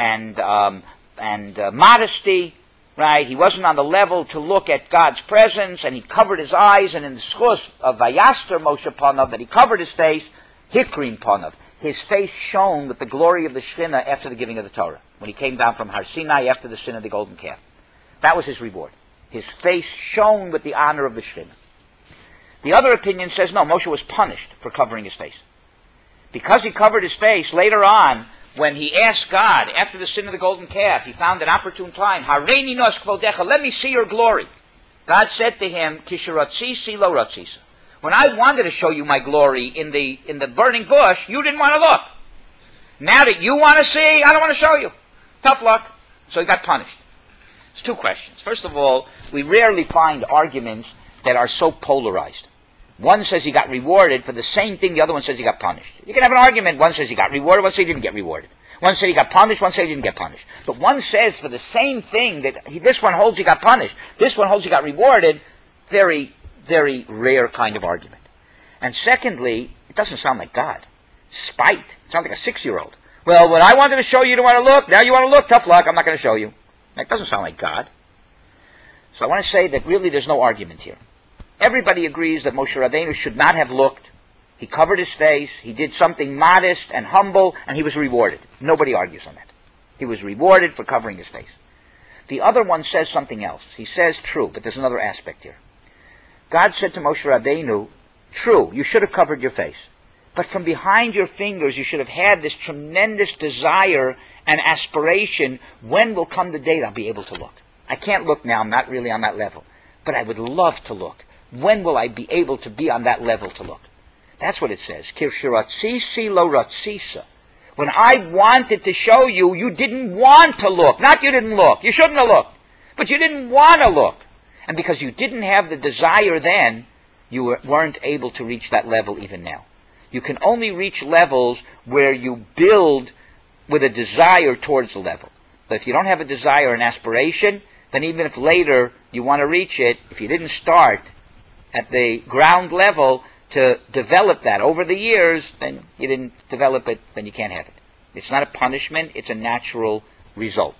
modesty, right? He wasn't on the level to look at God's presence, and he covered his eyes, and in the schus of Vayaster Moshe Panav, that he covered his face, Hikrin Panav. His face shone with the glory of the Shekhinah after the giving of the Torah, when he came down from Har Sinai after the sin of the golden calf. That was his reward. His face shone with the honor of the Shekhinah. The other opinion says, no, Moshe was punished for covering his face. Because he covered his face, later on, when he asked God, after the sin of the golden calf, he found an opportune time, Hareini nos kvodecha, let me see your glory. God said to him, Kisharatzisi lo ratzisa. When I wanted to show you my glory in the burning bush, you didn't want to look. Now that you want to see, I don't want to show you. Tough luck. So he got punished. It's two questions. First of all, we rarely find arguments that are so polarized. One says he got rewarded for the same thing, the other one says he got punished. You can have an argument, one says he got rewarded, one says he didn't get rewarded. One said he got punished, one said he didn't get punished. But one says for the same thing that this one holds he got punished, this one holds he got rewarded, very, very rare kind of argument. And secondly, it doesn't sound like God. Spite. It sounds like a 6-year-old. Well, when I wanted to show you, you don't want to look, now you want to look, tough luck, I'm not going to show you. That doesn't sound like God. So I want to say that really there's no argument here. Everybody agrees that Moshe Rabbeinu should not have looked. He covered his face, he did something modest and humble, and he was rewarded. Nobody argues on that. He was rewarded for covering his face. The other one says something else. He says, true, but there's another aspect here. God said to Moshe Rabbeinu, true, you should have covered your face. But from behind your fingers, you should have had this tremendous desire and aspiration, when will come the day that I'll be able to look? I can't look now, I'm not really on that level. But I would love to look. When will I be able to be on that level to look? That's what it says. Kirshiratzisi lo ratzisa. When I wanted to show you, you didn't want to look. Not you didn't look. You shouldn't have looked. But you didn't want to look. And because you didn't have the desire then, you weren't able to reach that level even now. You can only reach levels where you build with a desire towards the level. But if you don't have a desire and aspiration, then even if later you want to reach it, if you didn't start at the ground level to develop that over the years, then you didn't develop it, then you can't have it. It's not a punishment, it's a natural result.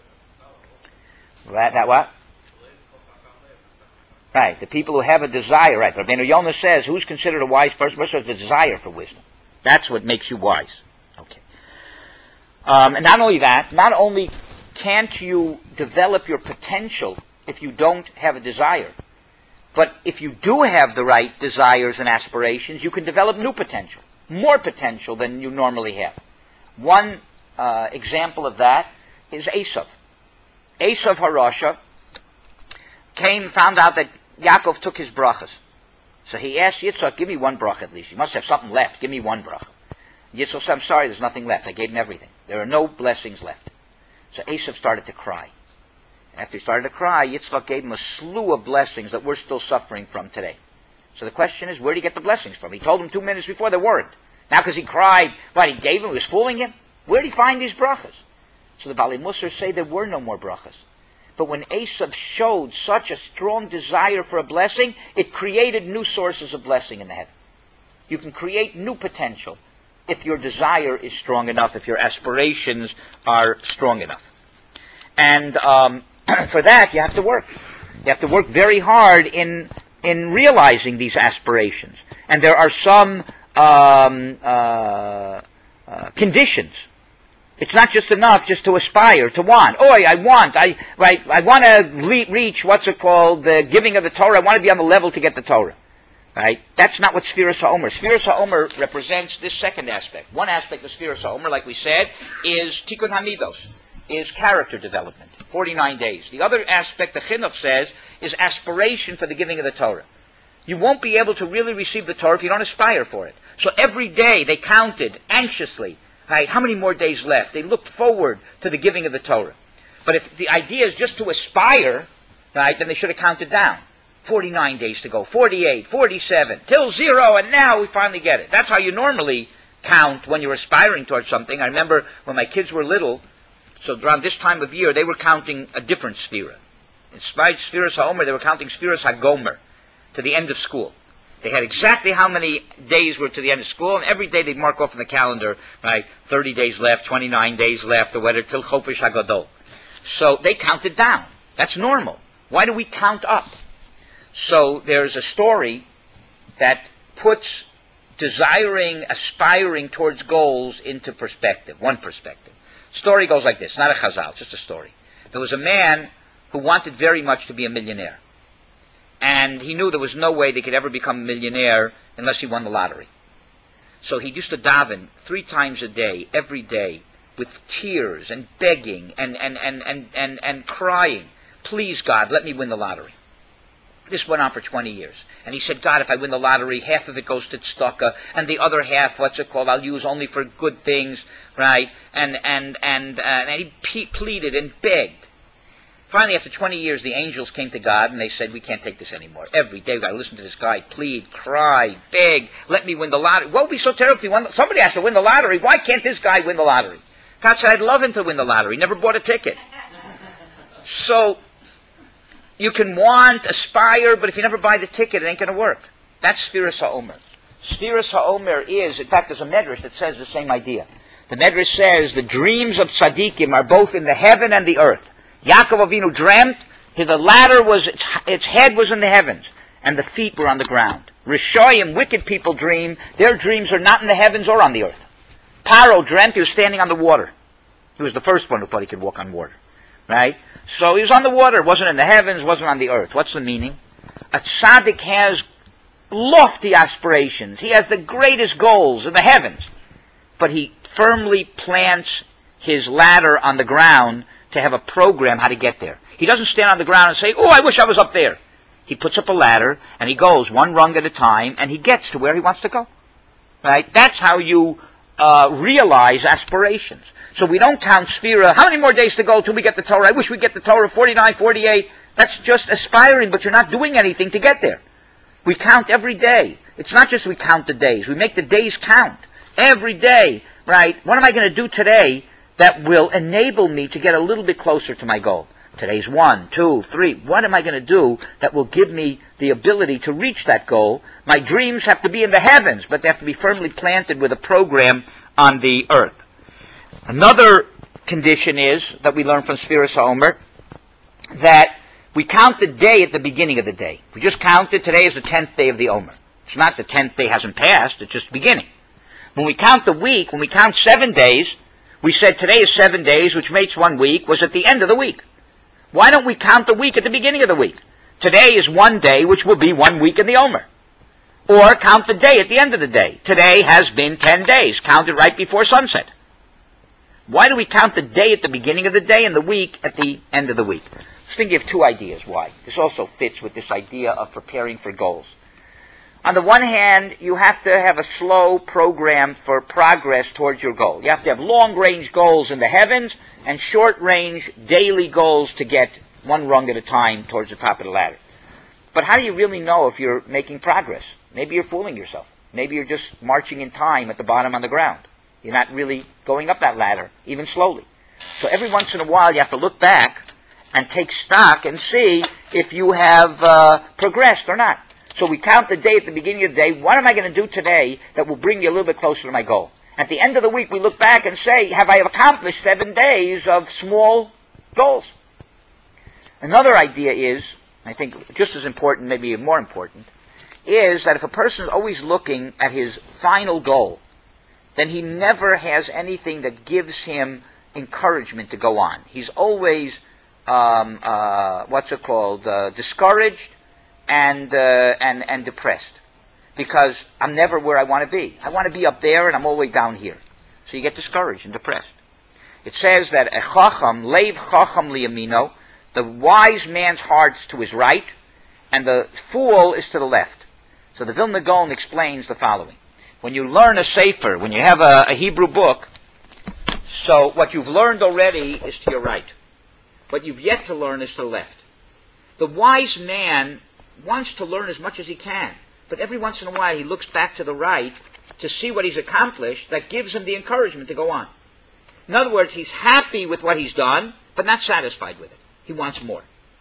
That what? Right, the people who have a desire, right. Rabbeinu Yonah says, who's considered a wise person? Person who has a desire for wisdom. That's what makes you wise. Okay. And not only that, not only can't you develop your potential if you don't have a desire, but if you do have the right desires and aspirations, you can develop new potential, more potential than you normally have. One example of that is Esav. Esav Harasha found out that Yaakov took his brachas. So he asked Yitzchak, give me one bracha at least. You must have something left. Give me one bracha. Yitzchak said, I'm sorry, there's nothing left. I gave him everything. There are no blessings left. So Esav started to cry. And after he started to cry, Yitzchak gave him a slew of blessings that we're still suffering from today. So the question is, where did he get the blessings from? He told him 2 minutes before there weren't. Now because he cried, what, he gave him, he was fooling him? Where did he find these brachas? So the Baalei Musar say there were no more brachas. But when Esav showed such a strong desire for a blessing, it created new sources of blessing in the heaven. You can create new potential if your desire is strong enough, if your aspirations are strong enough. And for that, you have to work. You have to work very hard in realizing these aspirations. And there are some conditions. It's not just enough just to aspire, to want. Oh, I want to reach, the giving of the Torah. I want to be on the level to get the Torah. Right? That's not what Sfiras HaOmer. Sfiras HaOmer represents this second aspect. One aspect of Sfiras HaOmer, like we said, is Tikkun HaMidos, is character development, 49 days. The other aspect, the Chinuch says, is aspiration for the giving of the Torah. You won't be able to really receive the Torah if you don't aspire for it. So every day they counted anxiously, right, how many more days left. They looked forward to the giving of the Torah. But if the idea is just to aspire, right, then they should have counted down. 49 days to go, 48, 47, till 0, and now we finally get it. That's how you normally count when you're aspiring towards something. I remember when my kids were little, so around this time of year, they were counting a different Sphira. In spite of Sfiras HaOmer, they were counting Sfiras HaGomer, to the end of school. They had exactly how many days were to the end of school, and every day they'd mark off on the calendar, right, 30 days left, 29 days left, or whatever, till Chofish HaGadol. So they counted down. That's normal. Why do we count up? So there's a story that puts desiring, aspiring towards goals into perspective, one perspective. The story goes like this, not a chazal, it's just a story. There was a man who wanted very much to be a millionaire. And he knew there was no way they could ever become a millionaire unless he won the lottery. So he used to daven 3 times a day, every day, with tears and begging and crying, please God, let me win the lottery. This went on for 20 years. And he said, God, if I win the lottery, half of it goes to tzedakah, and the other half, I'll use only for good things, right? And he pleaded and begged. Finally, after 20 years, the angels came to God, and they said, we can't take this anymore. Every day, we've got to listen to this guy plead, cry, beg, let me win the lottery. What would be so terrible if he won? Somebody has to win the lottery. Why can't this guy win the lottery? God said, I'd love him to win the lottery. He never bought a ticket. So you can want, aspire, but if you never buy the ticket, it ain't going to work. That's Sfiras HaOmer. Sfiras HaOmer is, in fact, there's a medrash that says the same idea. The medrash says the dreams of tzaddikim are both in the heaven and the earth. Yaakov Avinu dreamt, the ladder was, its head was in the heavens, and the feet were on the ground. Rishoyim, wicked people dream, their dreams are not in the heavens or on the earth. Paro dreamt he was standing on the water. He was the first one who thought he could walk on water. Right? So he was on the water, wasn't in the heavens, wasn't on the earth. What's the meaning? A tzaddik has lofty aspirations. He has the greatest goals in the heavens. But he firmly plants his ladder on the ground to have a program how to get there. He doesn't stand on the ground and say, oh, I wish I was up there. He puts up a ladder, and he goes one rung at a time, and he gets to where he wants to go. Right? That's how you realize aspirations. So we don't count Sphira, how many more days to go till we get the Torah? I wish we'd get the Torah, 49, 48. That's just aspiring, but you're not doing anything to get there. We count every day. It's not just we count the days. We make the days count. Every day, right? What am I going to do today that will enable me to get a little bit closer to my goal? Today's 1, 2, 3. What am I going to do that will give me the ability to reach that goal? My dreams have to be in the heavens, but they have to be firmly planted with a program on the earth. Another condition is, that we learn from Sfiras HaOmer, that we count the day at the beginning of the day. We just counted, today is the 10th day of the Omer. It's not the 10th day hasn't passed, it's just beginning. When we count the week, when we count 7 days, we said today is 7 days, which makes 1 week, was at the end of the week. Why don't we count the week at the beginning of the week? Today is 1 day, which will be 1 week in the Omer. Or count the day at the end of the day. Today has been 10 days. Count it right before sunset. Why do we count the day at the beginning of the day and the week at the end of the week? Let's think of 2 ideas why. This also fits with this idea of preparing for goals. On the one hand, you have to have a slow program for progress towards your goal. You have to have long-range goals in the heavens and short-range daily goals to get 1 rung at a time towards the top of the ladder. But how do you really know if you're making progress? Maybe you're fooling yourself. Maybe you're just marching in time at the bottom on the ground. You're not really going up that ladder, even slowly. So every once in a while you have to look back and take stock and see if you have progressed or not. So we count the day at the beginning of the day. What am I going to do today that will bring me a little bit closer to my goal? At the end of the week, we look back and say, have I accomplished 7 days of small goals? Another idea is, I think just as important, maybe more important, is that if a person is always looking at his final goal, then he never has anything that gives him encouragement to go on. He's always, discouraged and depressed, because I'm never where I want to be. I want to be up there, and I'm all the way down here. So you get discouraged and depressed. It says that a chacham, leiv chacham liyamino, the wise man's heart's to his right, and the fool is to the left. So the Vilna Gaon explains the following. When you learn a sefer, when you have a Hebrew book, so what you've learned already is to your right. What you've yet to learn is to the left. The wise man wants to learn as much as he can, but every once in a while he looks back to the right to see what he's accomplished. That gives him the encouragement to go on. In other words, he's happy with what he's done, but not satisfied with it. He wants more.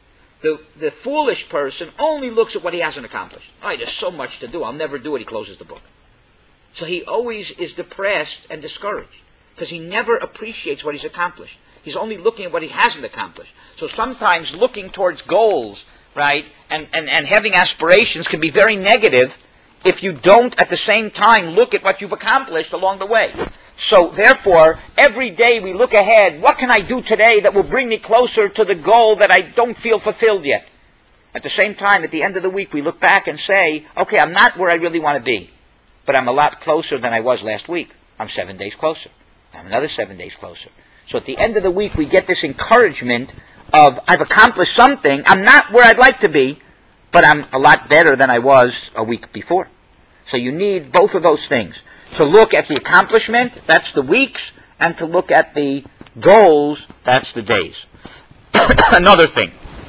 The foolish person only looks at what he hasn't accomplished. Oh, there's so much to do. I'll never do it. He closes the book. So he always is depressed and discouraged because he never appreciates what he's accomplished. He's only looking at what he hasn't accomplished. So sometimes looking towards goals, right, and having aspirations can be very negative if you don't at the same time look at what you've accomplished along the way. So therefore, every day we look ahead, what can I do today that will bring me closer to the goal that I don't feel fulfilled yet? At the same time, at the end of the week, we look back and say, okay, I'm not where I really want to be, but I'm a lot closer than I was last week. I'm 7 days closer. I'm another 7 days closer. So at the end of the week, we get this encouragement of, I've accomplished something. I'm not where I'd like to be, but I'm a lot better than I was a week before. So you need both of those things. To look at the accomplishment, that's the weeks, and to look at the goals, that's the days. Another thing,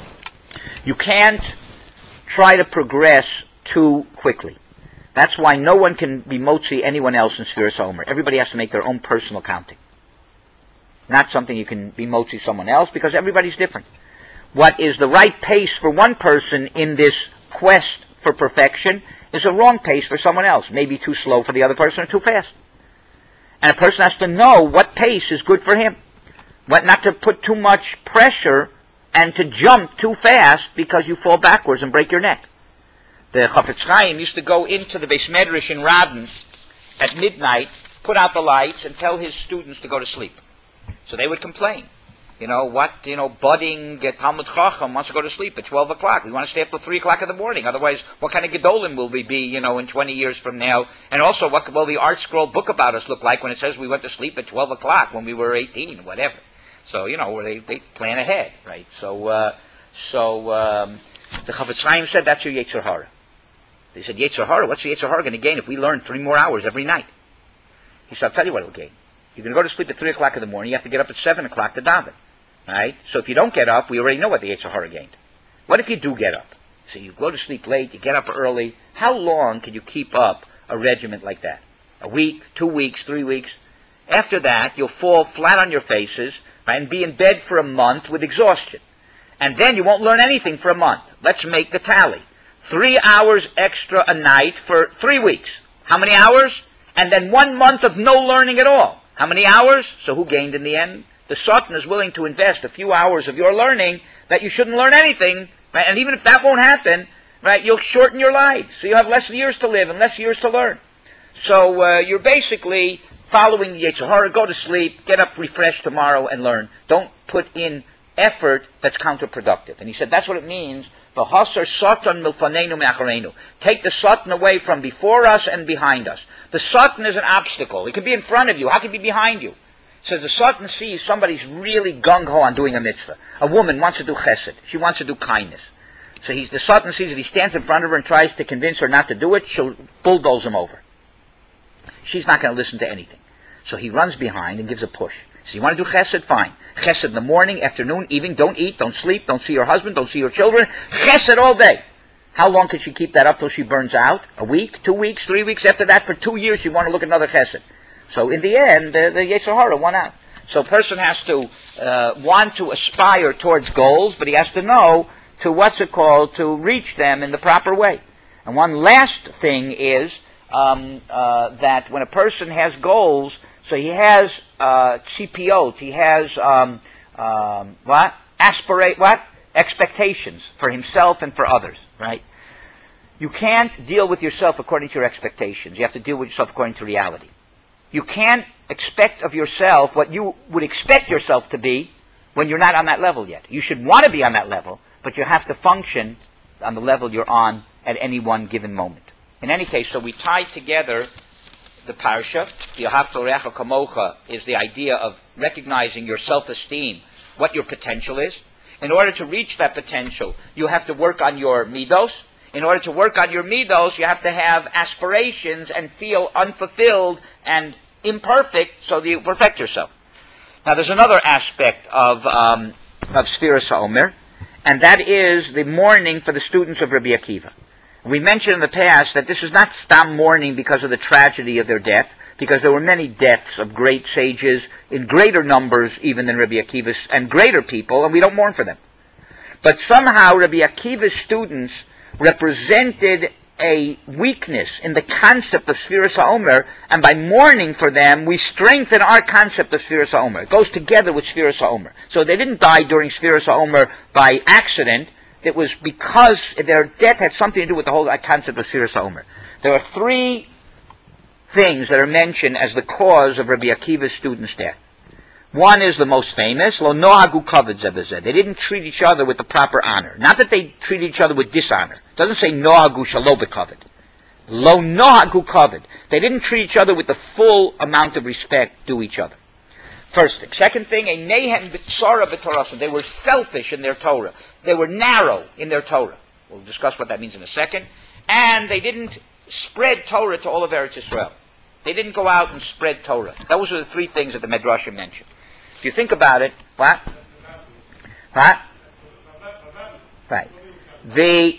you can't try to progress too quickly. That's why no one can be motzi anyone else in Sfiras Omer. Everybody has to make their own personal counting. Not something you can be motzi someone else, because everybody's different. What is the right pace for one person in this quest for perfection is a wrong pace for someone else. Maybe too slow for the other person or too fast. And a person has to know what pace is good for him. What not to put too much pressure and to jump too fast because you fall backwards and break your neck. The Chafetz Chaim used to go into the Beis Medrash in Radin at midnight, put out the lights, and tell his students to go to sleep. So they would complain. Budding Talmud Chacham wants to go to sleep at 12 o'clock. We want to stay up till 3 o'clock in the morning. Otherwise, what kind of Gedolim will we be, in 20 years from now? And also, what will the Art Scroll book about us look like when it says we went to sleep at 12 o'clock when we were 18, whatever? So, where they plan ahead, right? So the Chafetz Chaim said that's your Yetzer Hara. They said, Yetzer Hara, what's the Yetzer Hara going to gain if we learn 3 more hours every night? He said, I'll tell you what it'll gain. You're going to go to sleep at 3 o'clock in the morning. You have to get up at 7 o'clock to daven. Right? So if you don't get up, we already know what the Yetzer Hara gained. What if you do get up? So you go to sleep late, you get up early. How long can you keep up a regiment like that? A week, 2 weeks, 3 weeks? After that, you'll fall flat on your faces, right, and be in bed for a month with exhaustion. And then you won't learn anything for a month. Let's make the tally. 3 hours extra a night for 3 weeks. How many hours? And then 1 month of no learning at all. How many hours? So who gained in the end? The Satan is willing to invest a few hours of your learning that you shouldn't learn anything, right? And even if that won't happen, right, you'll shorten your lives. So you have less years to live and less years to learn. So you're basically following the Yetzer Hara. Go to sleep, get up refreshed tomorrow, and learn. Don't put in effort that's counterproductive. And he said that's what it means. V'hasar satan milfanenu me'acharenu. Take the satan away from before us and behind us. The satan is an obstacle. It can be in front of you. How can it be behind you? It says the satan sees somebody's really gung-ho on doing a mitzvah. A woman wants to do chesed. She wants to do kindness. So the satan sees if he stands in front of her and tries to convince her not to do it, she'll bulldoze him over. She's not going to listen to anything. So he runs behind and gives a push. So you want to do chesed? Fine. Chesed in the morning, afternoon, evening. Don't eat, don't sleep, don't see your husband, don't see your children. Chesed all day. How long can she keep that up till she burns out? A week, 2 weeks, 3 weeks? After that, for 2 years, you want to look at another chesed. So in the end, the Yetzer Hara won out. So a person has to want to aspire towards goals, but he has to know to reach them in the proper way. And one last thing is that when a person has goals, so he has CPOs, he has expectations for himself and for others, right? You can't deal with yourself according to your expectations. You have to deal with yourself according to reality. You can't expect of yourself what you would expect yourself to be when you're not on that level yet. You should want to be on that level, but you have to function on the level you're on at any one given moment. In any case, so we tied together the parsha. The Ahavta L'Orecha Kamocha is the idea of recognizing your self-esteem, what your potential is. In order to reach that potential, you have to work on your midos. In order to work on your midos, you have to have aspirations and feel unfulfilled and imperfect so that you perfect yourself. Now, there's another aspect of Sfiras HaOmer, and that is the mourning for the students of Rabbi Akiva. We mentioned in the past that this is not stam mourning because of the tragedy of their death, because there were many deaths of great sages in greater numbers even than Rabbi Akiva's, and greater people, and we don't mourn for them. But somehow Rabbi Akiva's students represented a weakness in the concept of Sfiras HaOmer, and by mourning for them, we strengthen our concept of Sfiras HaOmer. It goes together with Sfiras HaOmer. So they didn't die during Sfiras HaOmer by accident. It was because their death had something to do with the whole concept of Sfiras HaOmer. There are 3 things that are mentioned as the cause of Rabbi Akiva's students' death. One is the most famous, Lo Nohagu Kavod Zeh B'Zeh. They didn't treat each other with the proper honor. Not that they treated each other with dishonor. It doesn't say Nohagu Shalo B'Kavod. Lo Nohagu Kavod. They didn't treat each other with the full amount of respect due each other. First thing. Second thing, a Nehem B'Tzara B'Torah. They were selfish in their Torah. They were narrow in their Torah. We'll discuss what that means in a second. And they didn't spread Torah to all of Eretz Yisrael. They didn't go out and spread Torah. Those are the 3 things that the Medrashim mentioned. If you think about it, what? Right. The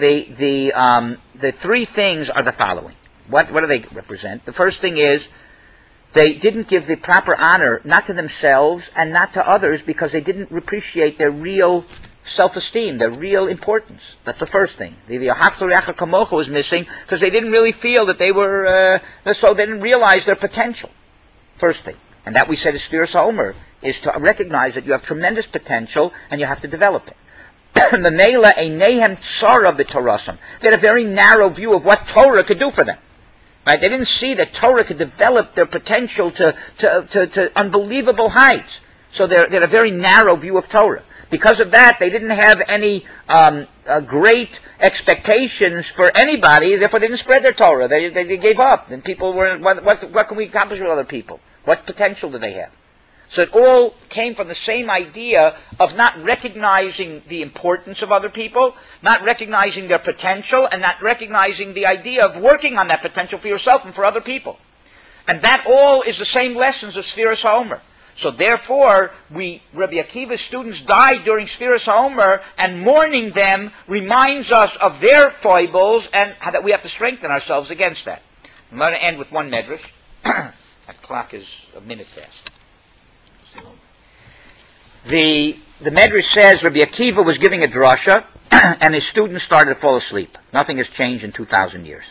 3 things are the following. What do they represent? The first thing is they didn't give the proper honor, not to themselves and not to others, because they didn't appreciate their real self-esteem, their real importance. That's the first thing. The Ahavta L'Orecha Kamocha was missing because they didn't really feel that they were, so they didn't realize their potential. First thing. And that we said is Sfiras HaOmer, is to recognize that you have tremendous potential and you have to develop it. The Meila a Nehem Tzara B'Torasam. They had a very narrow view of what Torah could do for them. Right? They didn't see that Torah could develop their potential to unbelievable heights. So they had a very narrow view of Torah. Because of that, they didn't have any great expectations for anybody. Therefore, they didn't spread their Torah. They gave up. And people were, what can we accomplish with other people? What potential do they have? So it all came from the same idea of not recognizing the importance of other people, not recognizing their potential, and not recognizing the idea of working on that potential for yourself and for other people. And that all is the same lessons of Sfiras HaOmer. So therefore, Rabbi Akiva's students died during Sfiras HaOmer, and mourning them reminds us of their foibles and that we have to strengthen ourselves against that. I'm going to end with one medrash. That clock is a minute fast. The medrash says Rabbi Akiva was giving a drasha, and his students started to fall asleep. Nothing has changed in 2,000 years.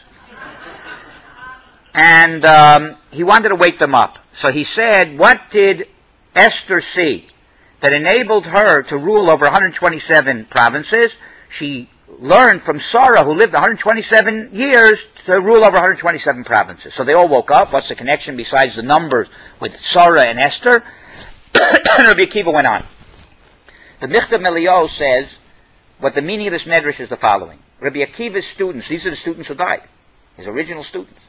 And he wanted to wake them up. So he said, what did Esther see that enabled her to rule over 127 provinces? She learned from Sarah, who lived 127 years, to rule over 127 provinces. So they all woke up. What's the connection besides the numbers with Sarah and Esther? And Rabbi Akiva went on. The Michtav Melio says, what the meaning of this medrash is the following. Rabbi Akiva's students, these are the students who died, his original students.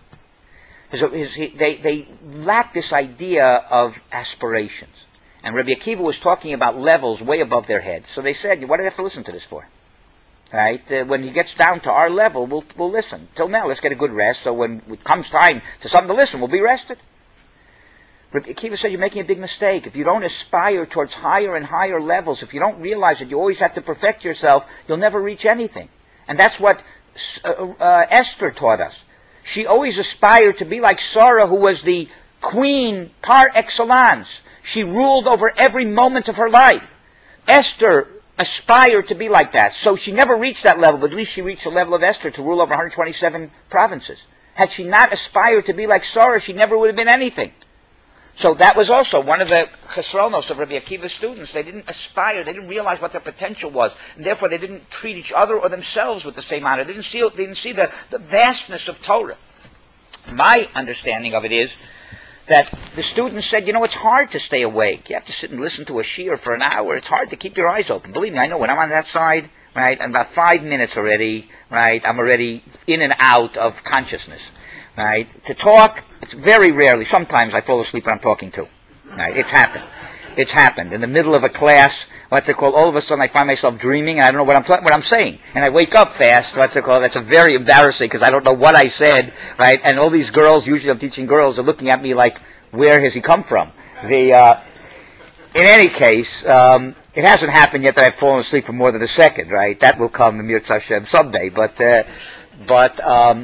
They lack this idea of aspirations. And Rabbi Akiva was talking about levels way above their heads. So they said, what do they have to listen to this for? Right? When he gets down to our level, we'll listen. Till now, let's get a good rest, so when it comes time to something to listen, we'll be rested. Rabbi Akiva said, you're making a big mistake. If you don't aspire towards higher and higher levels, if you don't realize that you always have to perfect yourself, you'll never reach anything. And that's what Esther taught us. She always aspired to be like Sarah, who was the queen par excellence. She ruled over every moment of her life. Esther aspired to be like that. So she never reached that level, but at least she reached the level of Esther to rule over 127 provinces. Had she not aspired to be like Sarah, she never would have been anything. So that was also one of the chesronos of Rabbi Akiva's students. They didn't aspire, they didn't realize what their potential was, and therefore they didn't treat each other or themselves with the same honor. They didn't see the vastness of Torah. My understanding of it is that the students said, it's hard to stay awake. You have to sit and listen to a shiur for an hour. It's hard to keep your eyes open. Believe me, I know when I'm on that side, right, in about 5 minutes already, right, I'm already in and out of consciousness. Right? To talk, it's very rarely. Sometimes I fall asleep when I'm talking too. Right? It's happened. It's happened. In the middle of a class, all of a sudden I find myself dreaming and I don't know what I'm saying. And I wake up fast, that's very embarrassing because I don't know what I said, right? And all these girls, usually I'm teaching girls, are looking at me like, where has he come from? In any case, it hasn't happened yet that I've fallen asleep for more than a second, right? That will come in Mir Hashem someday, but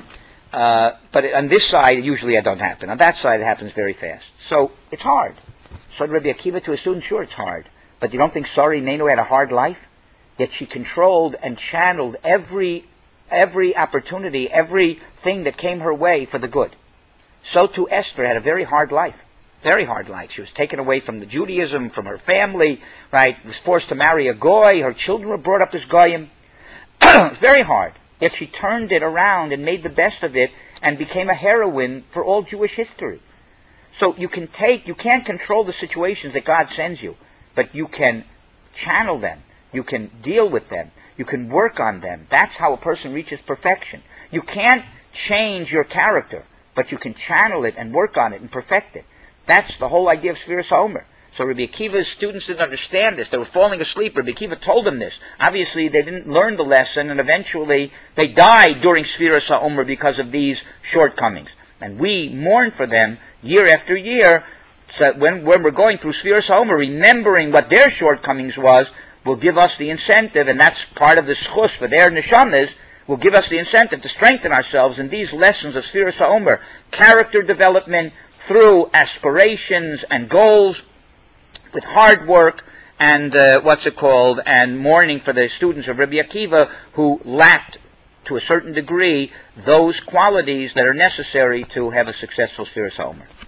on this side, usually it don't happen. On that side, it happens very fast. So it's hard. So Rabbi Akiva to a student, sure, it's hard. But you don't think Sari Neinu had a hard life? Yet she controlled and channeled every opportunity, everything that came her way for the good. So too Esther had a very hard life. Very hard life. She was taken away from the Judaism, from her family, right? Was forced to marry a goy. Her children were brought up as goyim. It was very hard. Yet she turned it around and made the best of it and became a heroine for all Jewish history. So you can't control the situations that God sends you, but you can channel them. You can deal with them. You can work on them. That's how a person reaches perfection. You can't change your character, but you can channel it and work on it and perfect it. That's the whole idea of Sfiras HaOmer. So Rabbi Akiva's students didn't understand this. They were falling asleep. Rabbi Akiva told them this. Obviously, they didn't learn the lesson, and eventually they died during Sfiras HaOmer because of these shortcomings. And we mourn for them year after year. So when we're going through Sfiras HaOmer, remembering what their shortcomings was, will give us the incentive, and that's part of the schus for their neshamas, will give us the incentive to strengthen ourselves in these lessons of Sfiras HaOmer. Character development through aspirations and goals, with hard work and and mourning for the students of Rabbi Akiva who lacked, to a certain degree, those qualities that are necessary to have a successful Sfiras HaOmer.